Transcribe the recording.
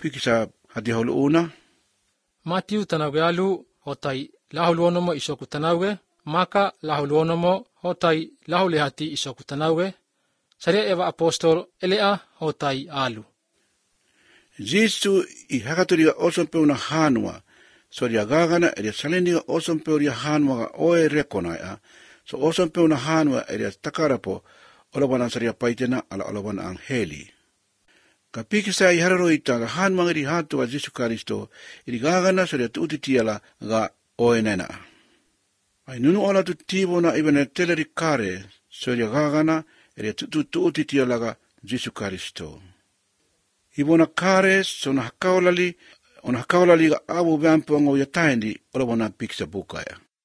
pikisa hati haulu una. Matiu tanawge alu hotai lahuluonomo isoku tanawge, maka lahuluonomo hotai lahulehati isoku tanawge, saria eva apostol elea hotai alu. Jisu I hakaturia osompeuna hanua, soria gagana eria saliniga osompeuria hanua oe rekonaia, so osompeuna hanua eria takarapo olawana saria paitena ala olawana angheli. Ka pikisa I hararo ita ga hanua iri hatu wa Jisu Karisto, iri gagana soria tuutitiala ga oe nena. Ai nunu ola tu tibo na ibane teleri kare, soria gagana eria tuutitiala ga Jisu Karisto. Ibona kare so na hakaolali ga abu vampu ngo ya taindi olawana pikisa bukaya.